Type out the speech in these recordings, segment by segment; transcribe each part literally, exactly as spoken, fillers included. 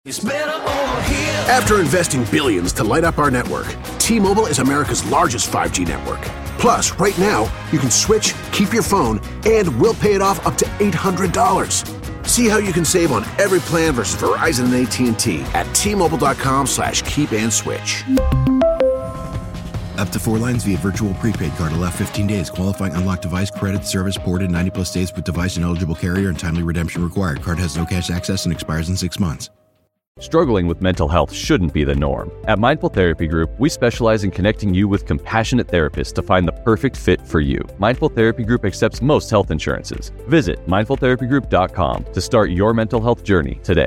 It's better over here. After investing billions to light up our network, T-Mobile is America's largest five G network. Plus, right now, you can switch, keep your phone, and we'll pay it off up to eight hundred dollars. See how you can save on every plan versus Verizon and A T and T at T-Mobile.com slash keep and switch. Up to four lines via virtual prepaid card. Allow fifteen days. Qualifying unlocked device credit service ported ninety plus days with device and eligible carrier and timely redemption required. Card has no cash access and expires in six months. Struggling with mental health shouldn't be the norm. At Mindful Therapy Group, we specialize in connecting you with compassionate therapists to find the perfect fit for you. Mindful Therapy Group accepts most health insurances. Visit mindful therapy group dot com to start your mental health journey today.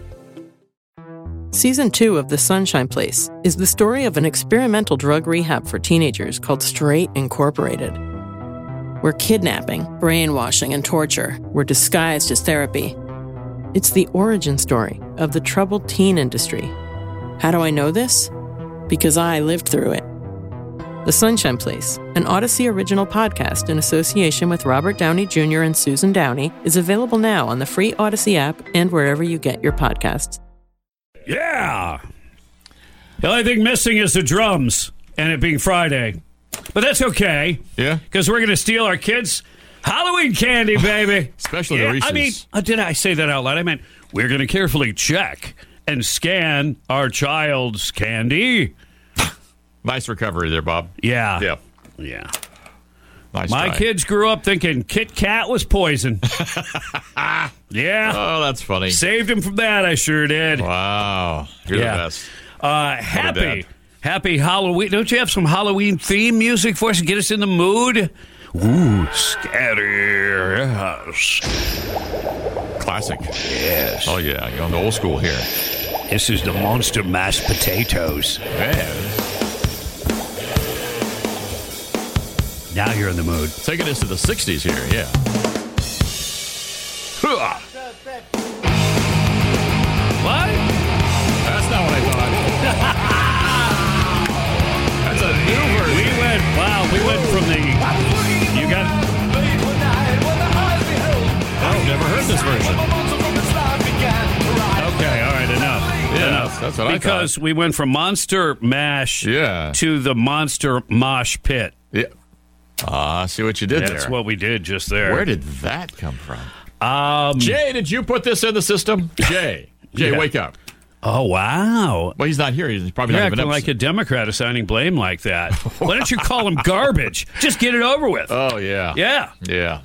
Season two of The Sunshine Place is the story of an experimental drug rehab for teenagers called Straight Incorporated, where kidnapping, brainwashing, and torture were disguised as therapy. It's the origin story of the troubled teen industry. How do I know this? Because I lived through it. The Sunshine Place, an Odyssey original podcast in association with Robert Downey Junior and Susan Downey, is available now on the free Odyssey app and wherever you get your podcasts. Yeah! The only thing missing is the drums, and it being Friday. But that's okay. Yeah? Because we're going to steal our kids' Halloween candy, baby. Especially yeah, the Reese's. I mean, uh, did I say that out loud? I meant we're going to carefully check and scan our child's candy. Nice recovery there, Bob. Yeah. Yeah. Yeah. Nice My try. kids grew up thinking Kit Kat was poison. Yeah. Oh, that's funny. Saved them from that, I sure did. Wow. You're Yeah. the best. Uh, happy. Happy Halloween. Don't you have some Halloween theme music for us to get us in the mood? Ooh, scary. Yes. Classic. Yes. Oh, yeah. You're on the old school here. This is the monster mashed potatoes. Man. Now you're in the mood. Taking us to the sixties here, yeah. Hoo-ah. What? That's not what I thought. That's a new version. We went, wow, we went from the, you got, I've never heard this version. okay, all right, enough. Yeah, enough. that's what I Because thought. we went from Monster Mash Yeah. to the Monster Mosh Pit. Yeah. Ah, see what you did That's there. what we did just there. Where did that come from? Um, Jay, did you put this in the system? Jay. Jay, Yeah. wake up. oh, wow. Well, he's not here. He's probably You're not even acting up. like a Democrat assigning blame like that. Why don't you call him garbage? Just get it over with. Oh, yeah. Yeah. Yeah.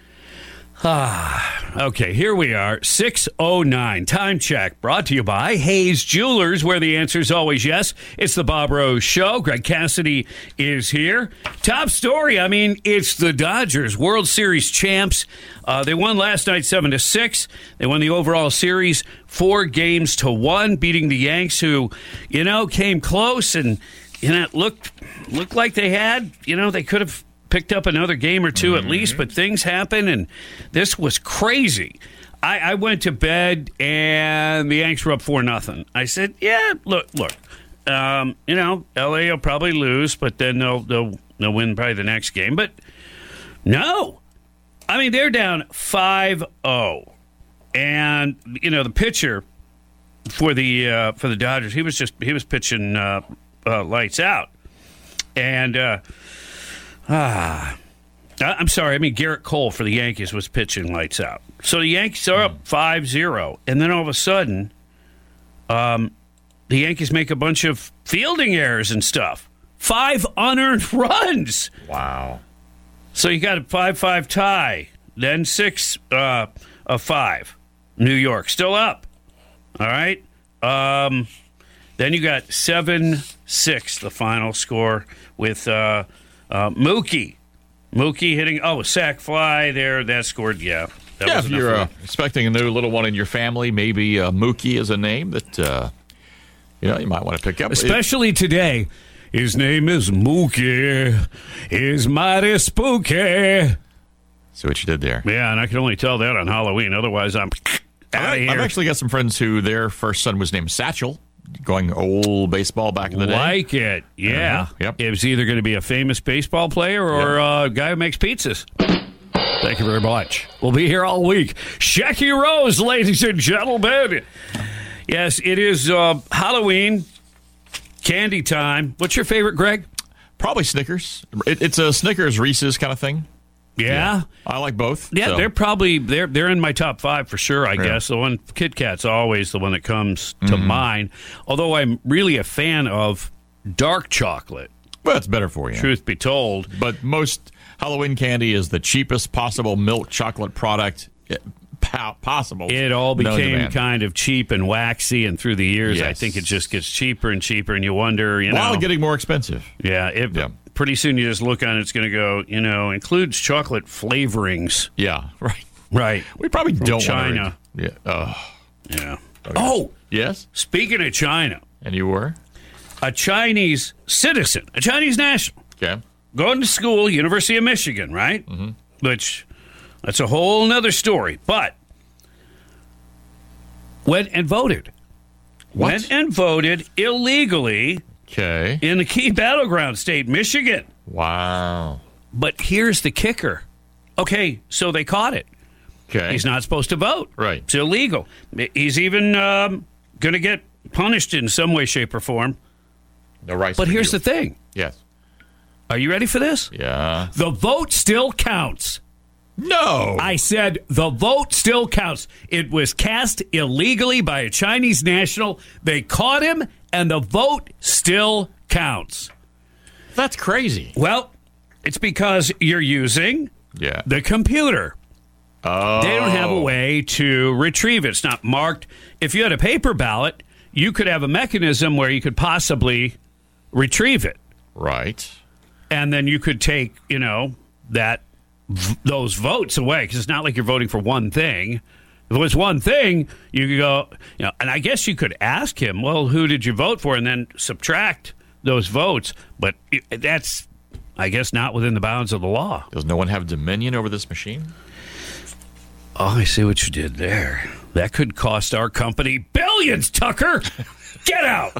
Okay, here we are, six oh nine. Time check brought to you by Hayes Jewelers, where the answer is always yes. It's the Bob Rose Show. Greg Cassidy is here. Top story, I mean, it's the Dodgers, World Series champs. Uh, they won last night seven to six. They won the overall series four games to one, beating the Yanks, who, you know, came close and, you know, looked, looked like they had, you know, they could have picked up another game or two mm-hmm. at least, but things happen, and this was crazy. I, I went to bed, and the Yanks were up four nothing. I said, yeah, look, look, um, you know, L A will probably lose, but then they'll, they'll, they'll win probably the next game. But no. I mean, they're down five oh. And, you know, the pitcher for the uh, for the Dodgers, he was just, he was pitching uh, uh, lights out. And, uh, Ah, I'm sorry. I mean, Garrett Cole for the Yankees was pitching lights out. So the Yankees are up five zero. And then all of a sudden, um, the Yankees make a bunch of fielding errors and stuff. Five unearned runs. Wow. So you got a five five tie. Then six uh, of five. New York still up. All right. Um, then you got seven six, the final score with... Uh, Uh, Mookie. Mookie hitting, oh, a sac fly there. That scored, yeah. That yeah, was if enough you're for uh, me. expecting a new little one in your family, maybe uh, Mookie is a name that, uh, you know, you might want to pick up. Especially it, today. His name is Mookie. He's mighty spooky. See what you did there. Yeah, and I can only tell that on Halloween. Otherwise, I'm out of here. I've actually got some friends who their first son was named Satchel. Going old baseball back in the day. Like it, yeah. Uh-huh. Yep. It was either going to be a famous baseball player or yep. a guy who makes pizzas. Thank you very much. We'll be here all week. Shecky Rose, ladies and gentlemen. Yes, it is uh, Halloween candy time. What's your favorite, Greg? Probably Snickers. It, it's a Snickers Reese's kind of thing. Yeah. yeah. I like both. Yeah, so. they're probably they're they're in my top five for sure, I yeah. guess. The one Kit Kat's always the one that comes to mm-hmm. mind. Although I'm really a fan of dark chocolate. Well, it's better for you. Truth be told. But most Halloween candy is the cheapest possible milk chocolate product possible. It all became no kind of cheap and waxy, and through the years, yes. I think it just gets cheaper and cheaper, and you wonder, you While know. getting more expensive. Yeah, it, yeah. Pretty soon you just look on it, it's going to go, you know, includes chocolate flavorings. Yeah, right. Right. We probably From don't China. want to. Yeah. Oh. Yeah. Okay. Oh! Yes? Speaking of China. And you were? A Chinese citizen, a Chinese national. Okay. Going to school, University of Michigan, right? Mm-hmm. Which, that's a whole nother story. But, went and voted. What? Went and voted illegally okay. in the key battleground state, Michigan. Wow. But here's the kicker. Okay, so they caught it. Okay. He's not supposed to vote. Right. It's illegal. He's even um, going to get punished in some way, shape, or form. No rights. But here's you. the thing. Yes. Are you ready for this? Yeah. The vote still counts. No. I said the vote still counts. It was cast illegally by a Chinese national. They caught him, and the vote still counts. That's crazy. Well, it's because you're using yeah. the computer. Oh. They don't have a way to retrieve it. It's not marked. If you had a paper ballot, you could have a mechanism where you could possibly retrieve it. Right. And then you could take, you know, that v- those votes away, because it's not like you're voting for one thing. If it was one thing, you could go, you know, and I guess you could ask him, well, who did you vote for, and then subtract those votes. But that's, I guess, not within the bounds of the law. Does no one have dominion over this machine? Oh, I see what you did there. That could cost our company billions, Tucker. Get out.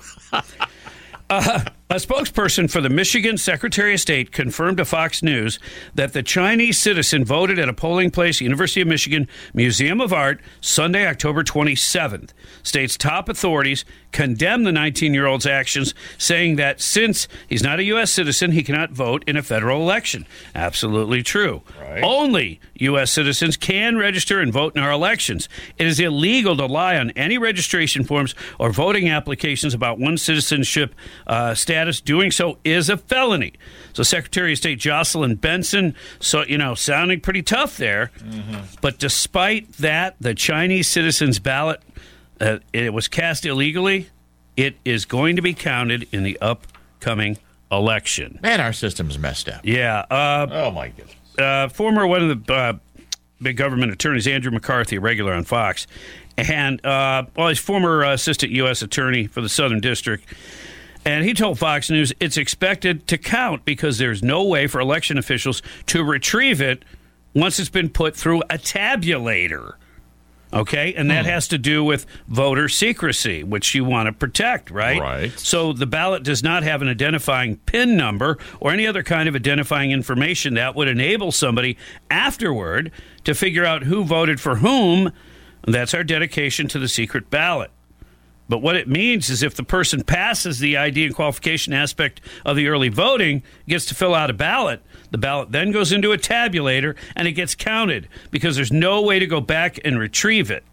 Uh, a spokesperson for the Michigan Secretary of State confirmed to Fox News that the Chinese citizen voted at a polling place, University of Michigan Museum of Art, Sunday, October twenty-seventh. State's top authorities condemned the nineteen-year-old's actions, saying that since he's not a U S citizen, he cannot vote in a federal election. Absolutely true. Right. Only U S citizens can register and vote in our elections. It is illegal to lie on any registration forms or voting applications about one's citizenship uh, status. Doing so is a felony. So Secretary of State Jocelyn Benson, so you know, sounding pretty tough there. Mm-hmm. But despite that, the Chinese citizen's ballot, uh, it was cast illegally. It is going to be counted in the upcoming election. Man, our system's messed up. Yeah. Uh, oh, my goodness. Uh, former one of the uh, big government attorneys, Andrew McCarthy, a regular on Fox, and uh, well, he's former uh, assistant U S attorney for the Southern District. And he told Fox News it's expected to count because there's no way for election officials to retrieve it once it's been put through a tabulator. Okay? And that hmm. has to do with voter secrecy, which you want to protect, right? Right. So the ballot does not have an identifying PIN number or any other kind of identifying information that would enable somebody afterward to figure out who voted for whom. That's our dedication to the secret ballot. But what it means is if the person passes the I D and qualification aspect of the early voting, gets to fill out a ballot, the ballot then goes into a tabulator and it gets counted because there's no way to go back and retrieve it.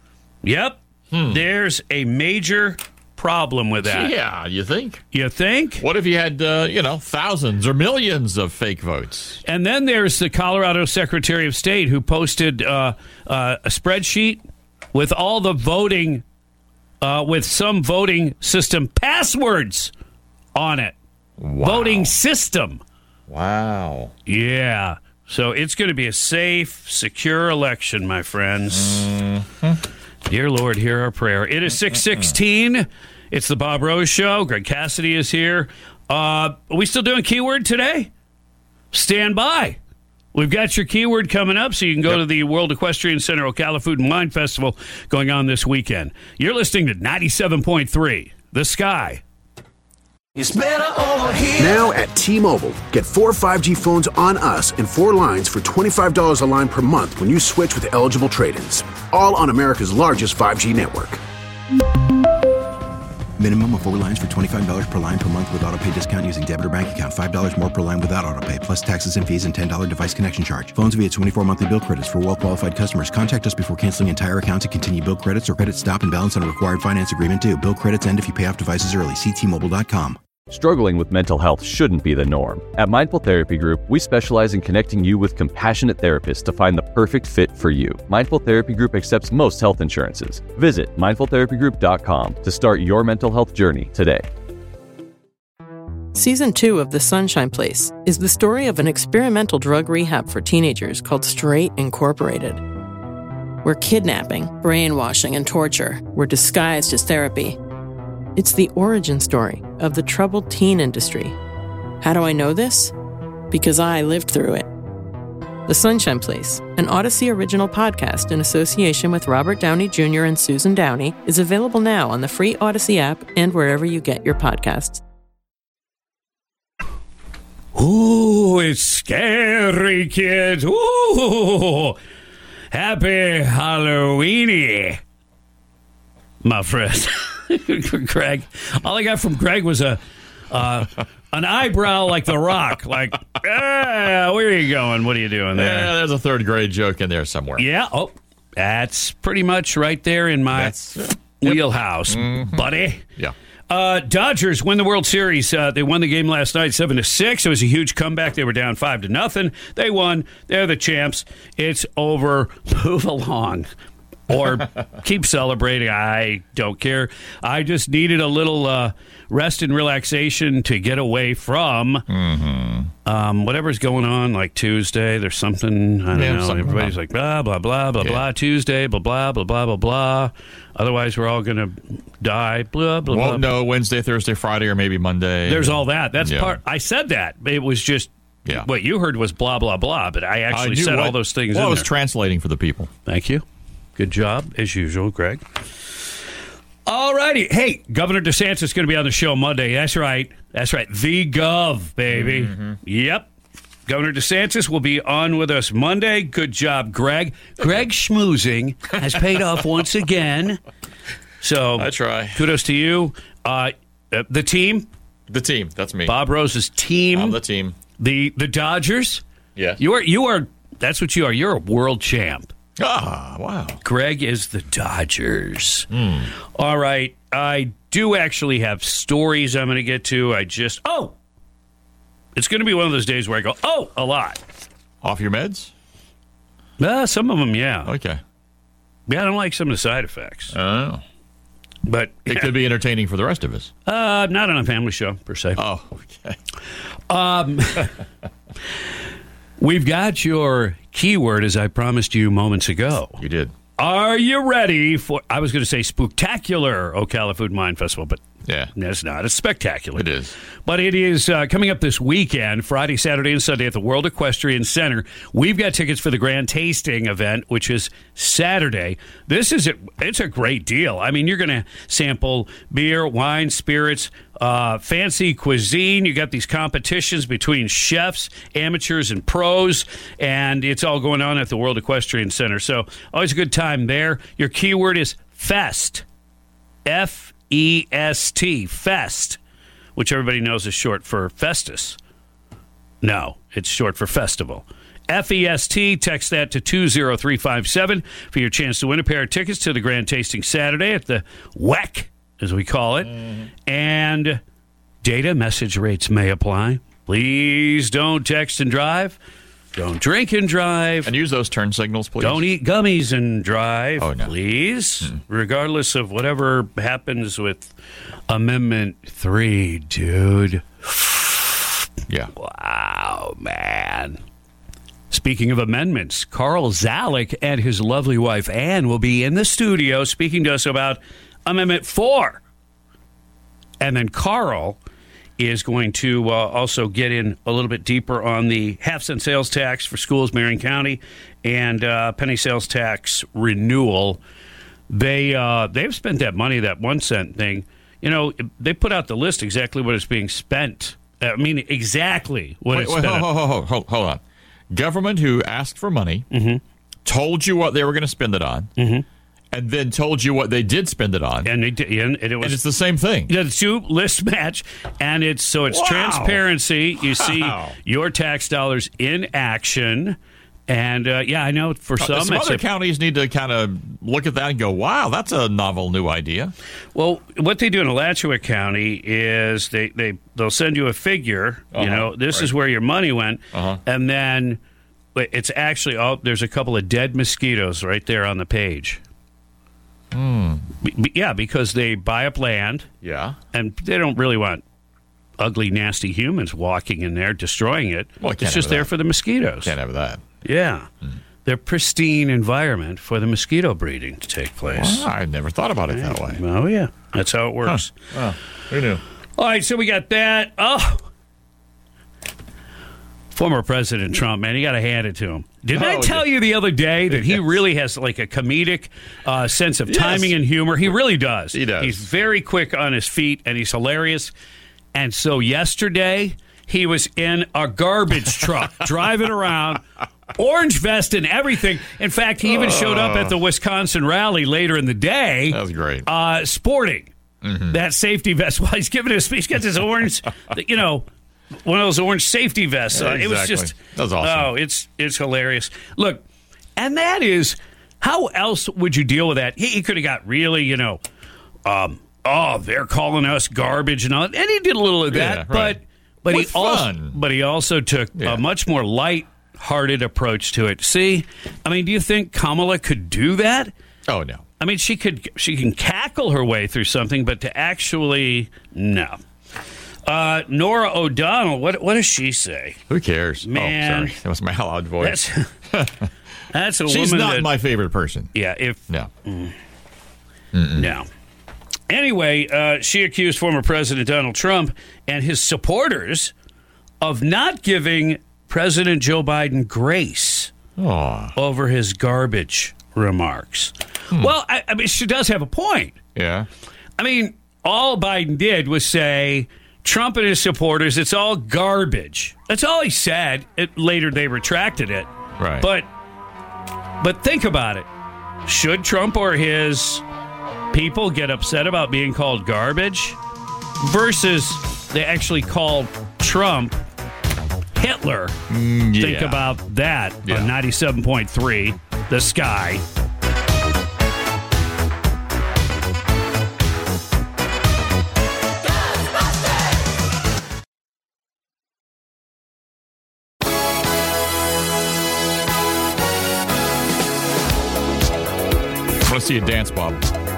Yep. Hmm. There's a major problem with that. Yeah, you think? You think? What if you had, uh, you know, thousands or millions of fake votes? And then there's the Colorado Secretary of State who posted uh, uh, a spreadsheet with all the voting Uh, with some voting system passwords on it. Wow. Voting system. Wow. Yeah. So it's going to be a safe, secure election, my friends. Mm-hmm. Dear Lord, hear our prayer. It is six sixteen. It's the Bob Rose Show. Greg Cassidy is here. Uh, are we still doing keyword today? Stand by. We've got your keyword coming up, so you can go yep. to the World Equestrian Center Ocala Food and Wine Festival going on this weekend. You're listening to ninety-seven point three, The Sky. It's better over here. Now at T-Mobile, get four five G phones on us and four lines for twenty-five dollars a line per month when you switch with eligible trade-ins. All on America's largest five G network. Minimum of four lines for twenty-five dollars per line per month with auto pay discount using debit or bank account. five dollars more per line without auto pay, plus taxes and fees and ten dollars device connection charge. Phones via twenty-four monthly bill credits for well-qualified customers. Contact us before canceling entire account to continue bill credits or credit stop and balance on a required finance agreement due. Bill credits end if you pay off devices early. See T Mobile dot com. Struggling with mental health shouldn't be the norm. At Mindful Therapy Group, we specialize in connecting you with compassionate therapists to find the perfect fit for you. Mindful Therapy Group accepts most health insurances. Visit mindful therapy group dot com to start your mental health journey today. Season two of The Sunshine Place is the story of an experimental drug rehab for teenagers called Straight Incorporated, where kidnapping, brainwashing, and torture were disguised as therapy. It's the origin story of the troubled teen industry. How do I know this? Because I lived through it. The Sunshine Place, an Odyssey original podcast in association with Robert Downey Junior and Susan Downey, is available now on the free Odyssey app and wherever you get your podcasts. Ooh, it's scary, kids. Ooh, happy Halloweeny, my friend. Greg, all I got from Greg was a uh, an eyebrow like The Rock. Like, ah, where are you going? What are you doing there? Yeah, there's a third grade joke in there somewhere. Yeah. Oh, that's pretty much right there in my That's, uh, wheelhouse, Mm-hmm. buddy. Yeah. Uh, Dodgers win the World Series. Uh, they won the game last night, seven to six. It was a huge comeback. They were down five to nothing. They won. They're the champs. It's over. Move along. Or keep celebrating. I don't care. I just needed a little uh, rest and relaxation to get away from Mm-hmm. um, whatever's going on, like Tuesday. There's something, I don't Yeah, know. something Everybody's wrong. like, blah, blah, blah, blah, Yeah. blah. Tuesday, blah, blah, blah, blah, blah, blah. Otherwise, we're all going to die, blah, blah, Won't blah. know Wednesday, Thursday, Friday, or maybe Monday. There's all that. That's Yeah. part. I said that. It was just Yeah. what you heard was blah, blah, blah. But I I actually knew said what- all those things Well, in I was there. translating for the people. Thank you. Good job, as usual, Greg. All righty. Hey, Governor DeSantis is going to be on the show Monday. That's right. That's right. The Gov, baby. Mm-hmm. Yep. Governor DeSantis will be on with us Monday. Good job, Greg. Greg schmoozing has paid off once again. So I try. Kudos to you. Uh, uh, the team, The team. That's me. Bob Rose's team, I'm the team. the the Dodgers. Yeah. You are. You are. That's what you are. You're a world champ. Ah, wow. Greg is the Dodgers. All right. I do actually have stories I'm going to get to. I just, oh, it's going to be one of those days where I go, oh, a lot. Off your meds? Uh, some of them, yeah. Okay. Yeah, I don't like some of the side effects. Oh. But It could be entertaining for the rest of us. uh, not on a family show, per se. Oh, okay. Um, we've got your keyword, as I promised you moments ago. You did. Are you ready for, I was going to say spooktacular Ocala Food and Wine Festival, but Yeah. it's not. It's spectacular. It is. But it is uh, coming up this weekend, Friday, Saturday, and Sunday at the World Equestrian Center. We've got tickets for the Grand Tasting event, which is Saturday. This is a, it's a great deal. I mean, you're going to sample beer, wine, spirits, uh, fancy cuisine. You got these competitions between chefs, amateurs, and pros, and it's all going on at the World Equestrian Center. So always a good time there. Your keyword is FEST. F E S T, Fest, which everybody knows is short for Festus. No, it's short for festival. F E S T, text that to two zero three five seven for your chance to win a pair of tickets to the Grand Tasting Saturday at the W E C, as we call it. Mm-hmm. And data message rates may apply. Please don't text and drive. Don't drink and drive. And use those turn signals, please. Don't eat gummies and drive, Oh, no. please, mm. regardless of whatever happens with Amendment three, dude. Yeah. Wow, man. Speaking of amendments, Carl Zalek and his lovely wife, Ann, will be in the studio speaking to us about Amendment four. And then Carl is going to uh, also get in a little bit deeper on the half-cent sales tax for schools, Marion County, and uh, penny sales tax renewal. They, uh, they've spent that money, that one cent thing. You know, they put out the list exactly what is being spent. I mean, exactly what Wait, it's wait, spent hold, on. hold, hold, hold, hold on. Government who asked for money, Mm-hmm. told you what they were going to spend it on, Mm-hmm. and then told you what they did spend it on. And, they did, and it was and it's the same thing. The two list match, and it's so it's Wow. transparency. You see Wow. your tax dollars in action. And, uh, yeah, I know for some... Uh, some it's other a, counties need to kind of look at that and go, wow, that's a novel new idea. Well, what they do in Alachua County is they, they, they'll send you a figure, Uh-huh, you know, this right. is where your money went, Uh-huh. and then it's actually, all there's a couple of dead mosquitoes right there on the page. Hmm. B- yeah, because they buy up land, Yeah. and they don't really want ugly, nasty humans walking in there, destroying it. Well, I can't it's just have there that. for the mosquitoes. Can't have that. Yeah. They're pristine environment for the mosquito breeding to take place. Wow, I never thought about it that way. Oh, yeah. That's how it works. Oh, who knew? All right, so we got that. Oh. Former President Trump, man, you got to hand it to him. Didn't I Oh, tell yeah. you the other day that he Yes. really has like a comedic uh, sense of Yes. timing and humor? He really does. He does. He's very quick on his feet, and he's hilarious. And so yesterday, he was in a garbage truck driving around, orange vest and everything. In fact, he even showed up at the Wisconsin rally later in the day. That was great. Uh, sporting that safety vest while he's giving his speech. He's got this orange, you know, one of those orange safety vests. Yeah, on. It was exactly. just, That was awesome. Oh, it's it's hilarious. Look, and that is, how else would you deal with that? He, he could have got really, you know, um, oh, they're calling us garbage and all, and he did a little of that, Yeah, but right. but With he also fun. but he also took Yeah. a much more light-hearted approach to it. See, I mean, do you think Kamala could do that? Oh, no. I mean, she could she can cackle her way through something, but to actually no. Uh, Nora O'Donnell, what what does she say? Who cares? Man. Oh, sorry. That was my loud voice. That's that's a She's woman not that, my favorite person. yeah. If No. no. Anyway, uh, she accused former President Donald Trump and his supporters of not giving President Joe Biden grace Oh, over his garbage remarks. Well, I, I mean, she does have a point. yeah. I mean, all Biden did was say, Trump and his supporters, it's all garbage. That's all he said. It, later, they retracted it. Right. But, but think about it. Should Trump or his people get upset about being called garbage versus they actually called Trump Hitler? Mm, Think yeah. about that Yeah. on ninety-seven point three, The Sky. I want to see you dance, Bob.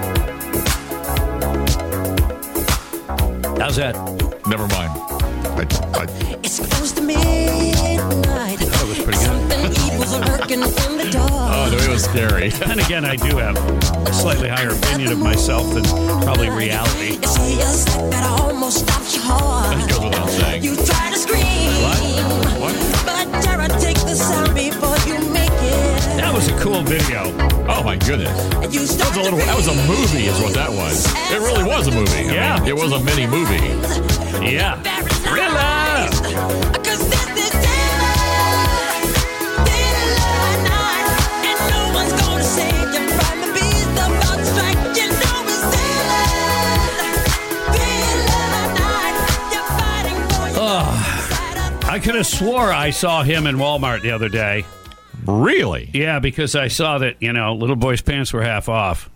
How's that? Never mind. I, I, It's close to midnight. That was pretty good. Something evil's lurking in the dark. oh, no, it was scary. And again, I do have a slightly higher opinion of myself than probably reality. It feels like that almost stops your heart. That goes without saying. You try to scream, What? but Tara, take the sound before you make it. That was a cool video. Oh, my goodness. And you That start was a little. to That was a movie, is what that was. It really was a movie. I Yeah. mean, it was a mini movie. Yeah. Thriller. Cause this is daylight, daylight night, and no one's gonna save you from the beast about to strike. You know it's daylight, daylight night. You're fighting for your Oh, I could have swore I saw him in Walmart the other day. Really? Yeah, because I saw that, you know, little boy's pants were half off.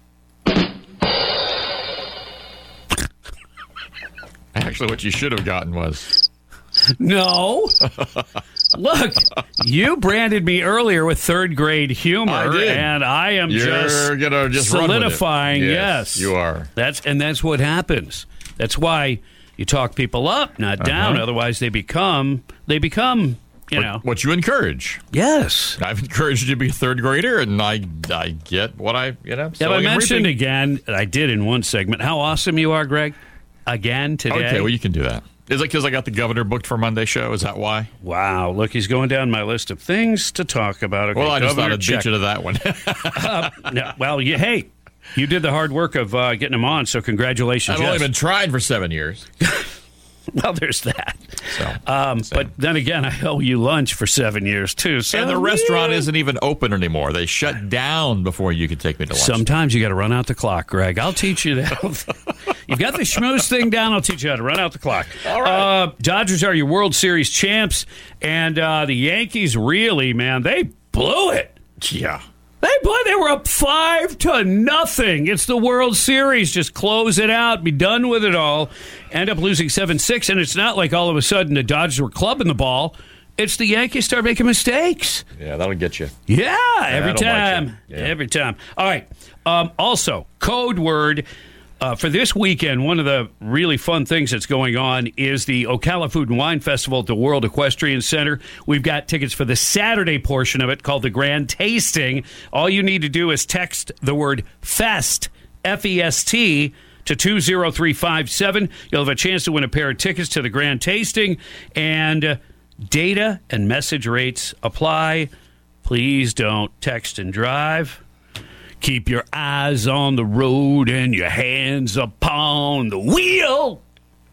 Actually, what you should have gotten was. No. Look, you branded me earlier with third grade humor, I did. and I am You're just, gonna just run with it. solidifying. Yes, Yes, you are. That's and that's what happens. That's why you talk people up, not down. Uh-huh. Otherwise, they become they become you what, know. what you encourage. Yes. I've encouraged you to be a third grader, and I I get what I you know. Yeah, I sowing and mentioned reaping. again, I did in one segment, how awesome you are, Greg. Again today. Okay, well you can do that. Is it because I got the governor booked for Monday show? Is that why? Wow, look, he's going down my list of things to talk about. Okay, Well, I just thought Governor, I'd check. beat you to that one. Uh, no, well, you, hey, you did the hard work of uh, getting him on, so congratulations. I've only yes. been trying for seven years. Well, there's that. So, Um, so. but then again, I owe you lunch for seven years, too. So And the restaurant yeah. isn't even open anymore. They shut down before you could take me to lunch. Sometimes you got to run out the clock, Greg. I'll teach you that. You've got the schmooze thing down. I'll teach you how to run out the clock. All right. Uh, Dodgers are your World Series champs, and uh, the Yankees really, man, they blew it. Yeah. They blew. They were up five to nothing. It's the World Series. Just close it out. Be done with it all. End up losing seven six, and it's not like all of a sudden the Dodgers were clubbing the ball. It's the Yankees start making mistakes. Yeah, that'll get you. Yeah, every I don't like time. it. Yeah. Every time. All right. Um, also, code word uh, for this weekend, one of the really fun things that's going on is the Ocala Food and Wine Festival at the World Equestrian Center. We've got tickets for the Saturday portion of it called the Grand Tasting. All you need to do is text the word FEST, F E S T, to two zero three five seven. You'll have a chance to win a pair of tickets to the Grand Tasting, and uh, data and message rates apply. Please don't text and drive. Keep your eyes on the road and your hands upon the wheel.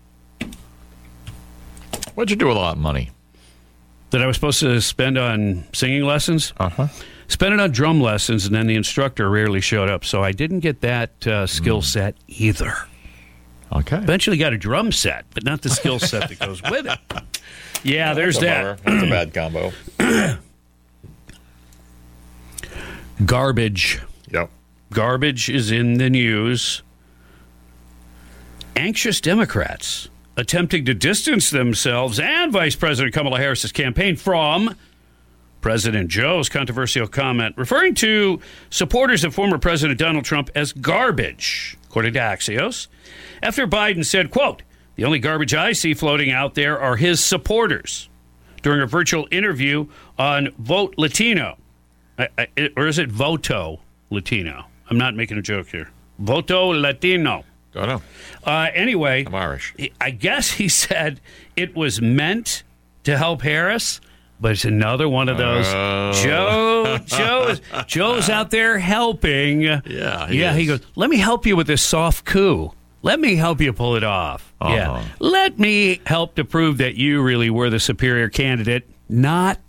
What'd you do with a lot of money? That I was supposed to spend on singing lessons? Uh-huh. Spent it on drum lessons, and then the instructor rarely showed up, so I didn't get that uh, skill set either. Okay. Eventually got a drum set, but not the skill set that goes with it. Yeah, there's that. That's a bad combo. Garbage. Yep. Garbage is in the news. Anxious Democrats attempting to distance themselves and Vice President Kamala Harris's campaign from President Joe's controversial comment referring to supporters of former President Donald Trump as garbage, according to Axios, after Biden said, quote, "The only garbage I see floating out there are his supporters," during a virtual interview on Vote Latino. I, I, or is it Voto Latino? I'm not making a joke here. Voto Latino. Don't know. Uh, anyway, I'm Irish. I guess he said it was meant to help Harris, but it's another one of those. Oh. Joe, Joe is, Joe's out there helping. Yeah, he yeah. He is. goes, let me help you with this soft coup. Let me help you pull it off. Uh-huh. Yeah. Let me help to prove that you really were the superior candidate. Not,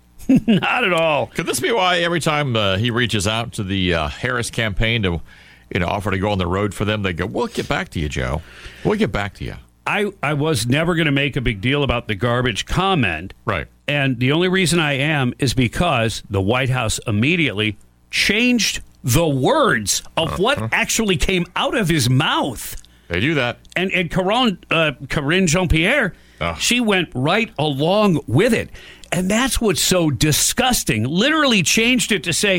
not at all. Could this be why every time uh, he reaches out to the uh, Harris campaign to, you know, offer to go on the road for them, they go, "We'll get back to you, Joe. We'll get back to you." I, I was never going to make a big deal about the garbage comment. Right. And the only reason I am is because the White House immediately changed the words of Uh-huh. what actually came out of his mouth. They do that. And, and Caron, uh, Karine Jean-Pierre, Ugh. she went right along with it. And that's what's so disgusting. Literally changed it to say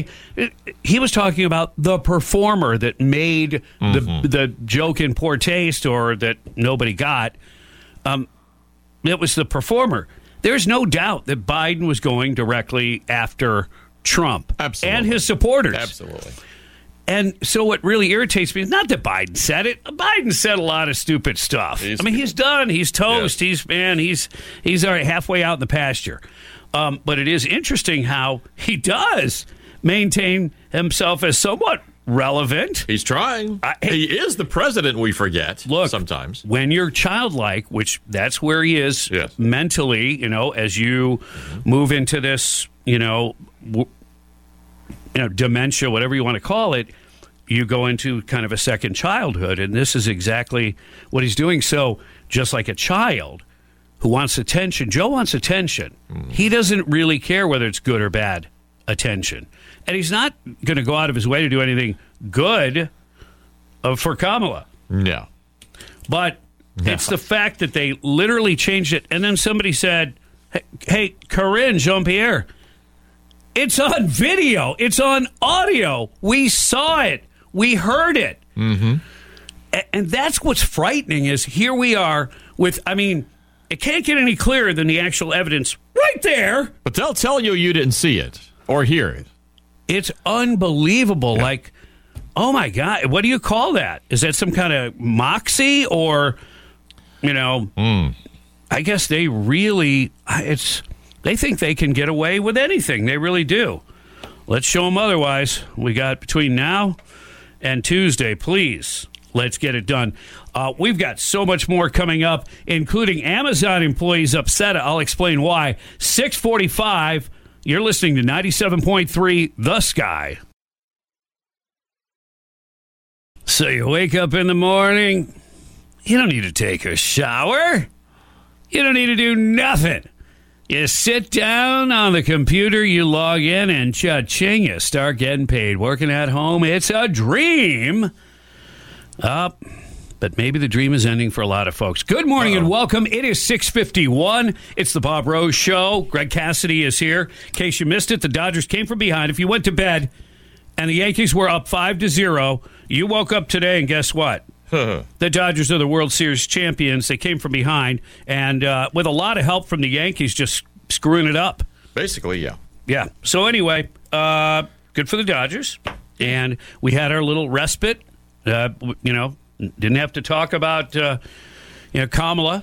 he was talking about the performer that made Mm-hmm. the the joke in poor taste or that nobody got. Um, it was the performer. There's no doubt that Biden was going directly after Trump Absolutely. and his supporters. Absolutely. And so what really irritates me is not that Biden said it. Biden said a lot of stupid stuff. He's- I mean, he's done. He's toast. Yeah. He's, man, he's he's already halfway out in the pasture. Um, but it is interesting how he does maintain himself as somewhat relevant. He's trying. I- he is the president, we forget Look, sometimes. when you're childlike, which that's where he is Yes. mentally, you know, as you move into this, you know, w- you know, dementia, whatever you want to call it, you go into kind of a second childhood, and this is exactly what he's doing. So, just like a child who wants attention, Joe wants attention. He doesn't really care whether it's good or bad attention, and he's not going to go out of his way to do anything good uh, for Kamala. No. But it's the fact that they literally changed it. And then somebody said, hey, hey Karine Jean-Pierre, it's on video. It's on audio. We saw it. We heard it. Mm-hmm. A- and that's what's frightening is here we are with, I mean, it can't get any clearer than the actual evidence right there. But they'll tell you you didn't see it or hear it. It's unbelievable. Like, oh, my God. What do you call that? Is that some kind of moxie or, you know, Mm. I guess they really, it's, they think they can get away with anything. They really do. Let's show them otherwise. We got between now and Tuesday, please let's get it done. Uh, we've got so much more coming up, including Amazon employees upset. I'll explain why. six forty-five, you're listening to ninety-seven point three The Sky. So you wake up in the morning, you don't need to take a shower. You don't need to do nothing. You sit down on the computer, you log in, and cha-ching, you start getting paid. Working at home, it's a dream. Up, but maybe the dream is ending for a lot of folks. Good morning Uh-oh. and welcome. It is six fifty-one. It's the Bob Rose Show. Greg Cassidy is here. In case you missed it, the Dodgers came from behind. If you went to bed and the Yankees were up five to zero, you woke up today and guess what? The Dodgers are the World Series champions. They came from behind, and uh, with a lot of help from the Yankees just screwing it up. Basically, yeah. Yeah. So anyway, uh, good for the Dodgers. And we had our little respite. Uh, you know, didn't have to talk about, uh, you know, Kamala.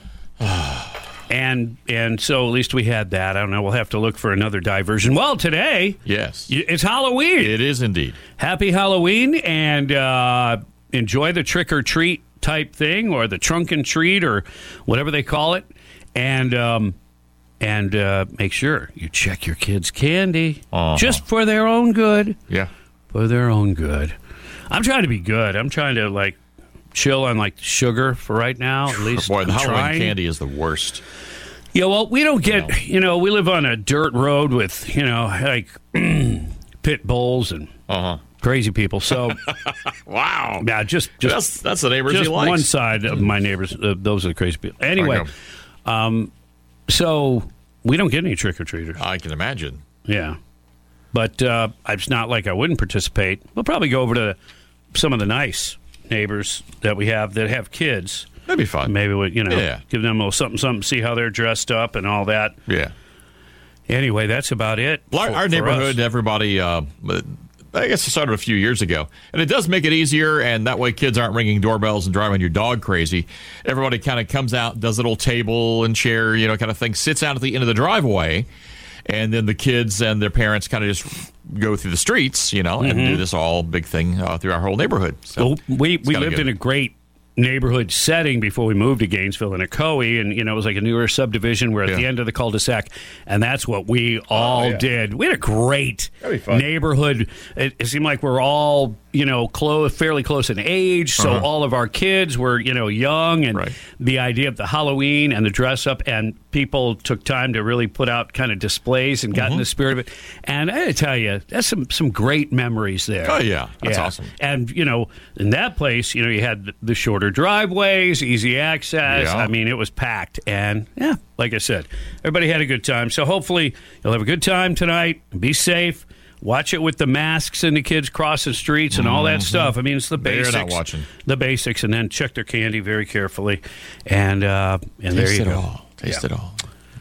and and so at least we had that. I don't know. We'll have to look for another diversion. Well, today, yes, it's Halloween. It is indeed. Happy Halloween, and uh, enjoy the trick-or-treat type thing, or the trunk and treat, or whatever they call it. And um, and uh, make sure you check your kids' candy, uh-huh. just for their own good. Yeah. For their own good. I'm trying to be good. I'm trying to, like, chill on, like, sugar for right now. At least Boy, the I'm Halloween trying. candy is the worst. Yeah, well, we don't get, no. you know, we live on a dirt road with, you know, like, pit bulls and uh-huh. crazy people. So, wow. Yeah, just, just that's, that's the neighbors just he likes. one side of my neighbors. Uh, those are the crazy people. Anyway, um, so we don't get any trick-or-treaters. I can imagine. Yeah. But uh, it's not like I wouldn't participate. We'll probably go over to some of the nice neighbors that we have that have kids. That'd be fun. Maybe we, you know, yeah. give them a little something, something, see how they're dressed up and all that. Yeah. Anyway, that's about it. Our, for, our for neighborhood, us. everybody, uh, I guess it started a few years ago, and it does make it easier, and that way kids aren't ringing doorbells and driving your dog crazy. Everybody kind of comes out, does a little table and chair, you know, kind of thing, sits out at the end of the driveway. And then the kids and their parents kind of just go through the streets, you know, and Mm-hmm. do this all big thing uh, through our whole neighborhood. So well, we we lived good. in a great neighborhood setting before we moved to Gainesville in Ecoe, and you know it was like a newer subdivision. We're at yeah. the end of the cul-de-sac, and that's what we all oh, yeah. did. We had a great neighborhood. It, it seemed like we're all you know close, fairly close in age, so uh-huh. all of our kids were you know young, and right. the idea of the Halloween and the dress up, and people took time to really put out kind of displays and got mm-hmm. in the spirit of it. And I got to tell you, that's some some great memories there. Oh yeah, that's yeah. awesome. And you know, in that place, you know, you had the, the shorter driveways, easy access. Yeah. I mean, it was packed. And yeah, like I said, everybody had a good time. So hopefully you'll have a good time tonight. Be safe. Watch it with the masks and the kids crossing streets and all that Mm-hmm. stuff. I mean, it's the They're basics. not watching. The basics, and then check their candy very carefully. And uh, and Taste there you it go. all. Taste Yeah. it all.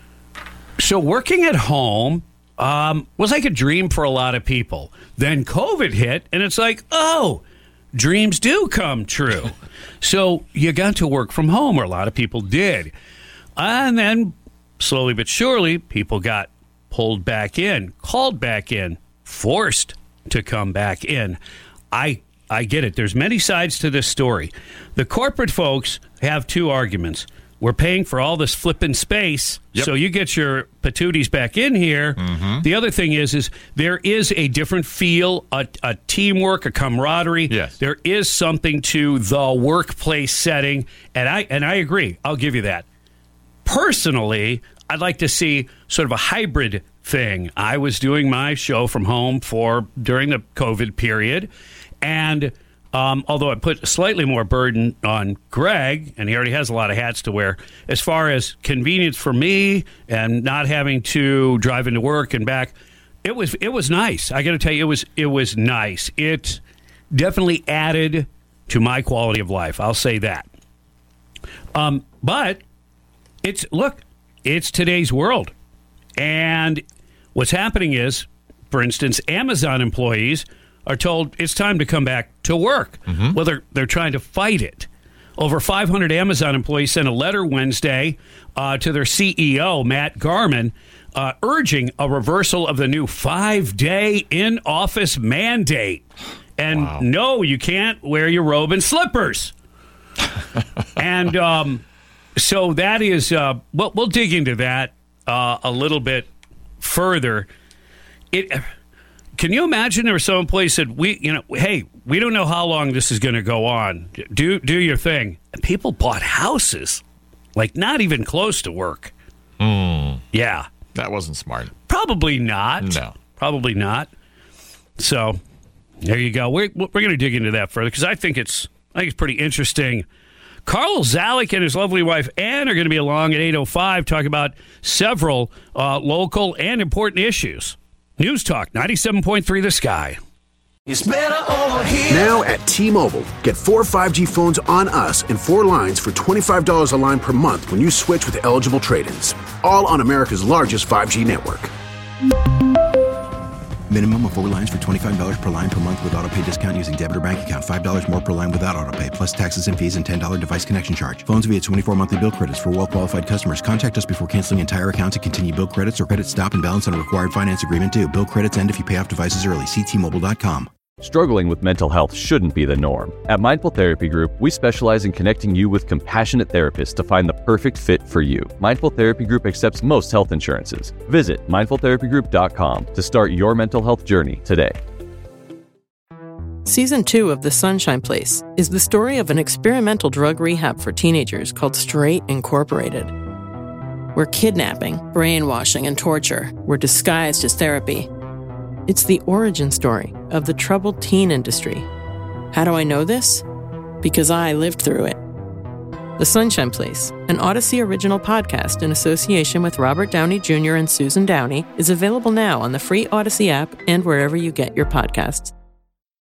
So working at home um, was like a dream for a lot of people. Then COVID hit, and it's like, oh, dreams do come true. So you got to work from home, or a lot of people did. And then slowly but surely, people got pulled back in, called back in, forced to come back in. I I get it. There's many sides to this story. The corporate folks have two arguments. We're paying for all this flipping space, Yep. so you get your patooties back in here. Mm-hmm. The other thing is, is there is a different feel, a, a teamwork, a camaraderie. Yes. There is something to the workplace setting, and I and I agree. I'll give you that. Personally, I'd like to see sort of a hybrid thing. I was doing my show from home for during the COVID period, and um, although I put slightly more burden on Greg, and he already has a lot of hats to wear, as far as convenience for me and not having to drive into work and back, it was it was nice. I got to tell you, it was it was nice. It definitely added to my quality of life. I'll say that. Um, but it's look, it's today's world, and what's happening is, for instance, Amazon employees are told it's time to come back to work. Mm-hmm. Well, they're, they're trying to fight it. Over five hundred Amazon employees sent a letter Wednesday uh, to their C E O, Matt Garman, uh, urging a reversal of the new five-day in-office mandate. And Wow. no, you can't wear your robe and slippers. and um, so that is, uh, well, we'll dig into that uh, a little bit further. It. Can you imagine there was some place that we, you know, hey, we don't know how long this is going to go on. Do do your thing. And people bought houses, like not even close to work. Mm, Yeah. that wasn't smart. Probably not. No. Probably not. So there you go. We're, we're going to dig into that further because I think it's I think it's pretty interesting. Carl Zalek and his lovely wife Ann are going to be along at eight oh five talking about several uh, local and important issues. News Talk ninety-seven point three The Sky. Now at T-Mobile, get four five G phones on us and four lines for twenty-five dollars a line per month when you switch with eligible trade-ins. All on America's largest five G network. Minimum of four lines for twenty-five dollars per line per month with autopay discount using debit or bank account. five dollars more per line without autopay, plus taxes and fees and ten dollars device connection charge. Phones via twenty-four monthly bill credits for well-qualified customers. Contact us before canceling entire account to continue bill credits or credit stop and balance on required finance agreement due. Bill credits end if you pay off devices early. See T Mobile dot com. Struggling with mental health shouldn't be the norm. At Mindful Therapy Group, we specialize in connecting you with compassionate therapists to find the perfect fit for you. Mindful Therapy Group accepts most health insurances. Visit mindful therapy group dot com to start your mental health journey today. Season two of The Sunshine Place is the story of an experimental drug rehab for teenagers called Straight Incorporated, where kidnapping, brainwashing, and torture were disguised as therapy. It's the origin story of the troubled teen industry. How do I know this? Because I lived through it. The Sunshine Place, an Odyssey original podcast in association with Robert Downey Junior and Susan Downey, is available now on the free Odyssey app and wherever you get your podcasts.